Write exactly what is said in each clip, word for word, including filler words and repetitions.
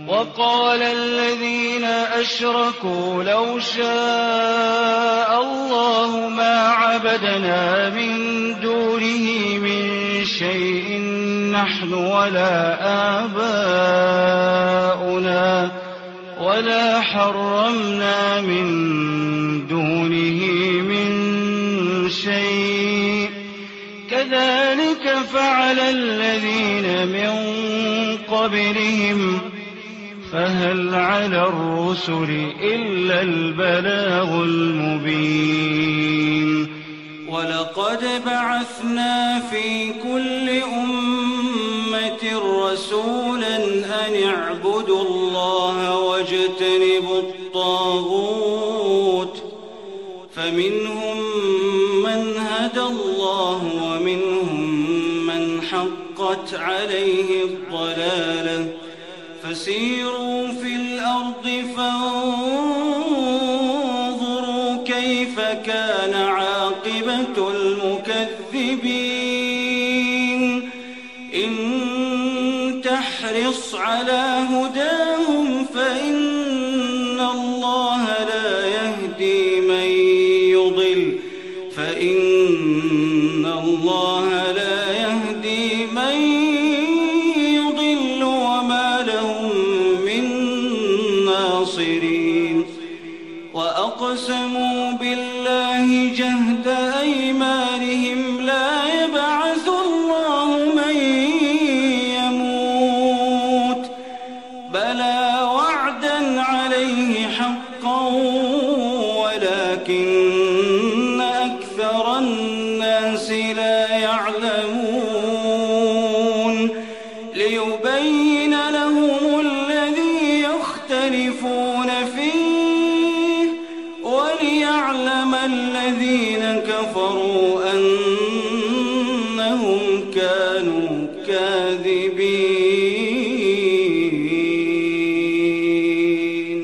وقال الذين أشركوا لو شاء الله ما عبدنا من دونه من شيء نحن ولا آباؤنا ولا حرمنا من دونه من شيء كذلك فعل الذين من قبلهم فهل على الرسل إلا البلاغ المبين ولقد بعثنا في كل أمة رسولا أن اعبدوا الله واجتنبوا الطاغوت فمنهم من هدى الله ومنهم من حقت عليه الضلالة فسيروا في الأرض فانظروا كيف كان عاقبة المكذبين إن تحرص على هداهم فإن الله لا يهدي من يضل فإن الله لا يهدي من وأقسموا بالله جهد أيمانهم لا يبعث الله من يموت بلى وعدا عليه حقا ولكن أكثر الناس لا يعلمون ليبين لهم الذي يختلفون فيه وليعلم الذين كفروا أنهم كانوا كاذبين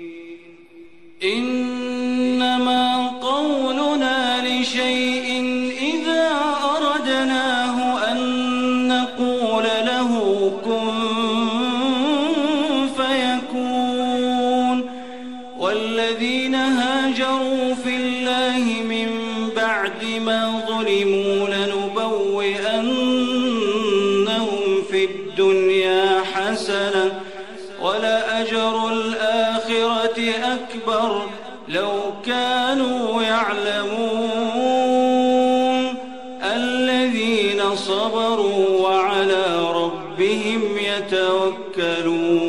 إنما قولنا لشيء إذا أردناه أن نقول له كن فيكون والذين هاجروا في الله من بعد ما ظلموا لنبوئنهم في الدنيا حسنة ولأجر الآخرة أكبر لو كانوا يعلمون الذين صبروا وعلى ربهم يتوكلون